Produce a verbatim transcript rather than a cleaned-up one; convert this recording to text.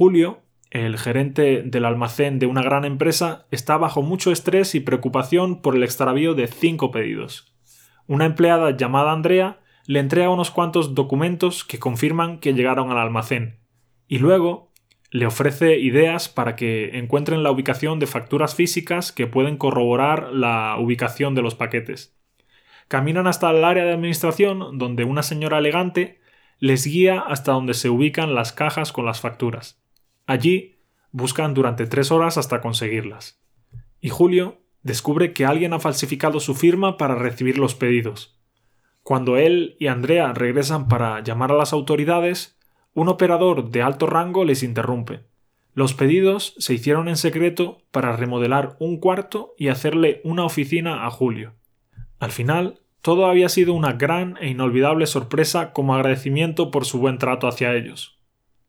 Julio, el gerente del almacén de una gran empresa, está bajo mucho estrés y preocupación por el extravío de cinco pedidos. Una empleada llamada Andrea le entrega unos cuantos documentos que confirman que llegaron al almacén, y luego le ofrece ideas para que encuentren la ubicación de facturas físicas que pueden corroborar la ubicación de los paquetes. Caminan hasta el área de administración, donde una señora elegante les guía hasta donde se ubican las cajas con las facturas. Allí buscan durante tres horas hasta conseguirlas. Y Julio descubre que alguien ha falsificado su firma para recibir los pedidos. Cuando él y Andrea regresan para llamar a las autoridades, un operador de alto rango les interrumpe. Los pedidos se hicieron en secreto para remodelar un cuarto y hacerle una oficina a Julio. Al final, todo había sido una gran e inolvidable sorpresa como agradecimiento por su buen trato hacia ellos.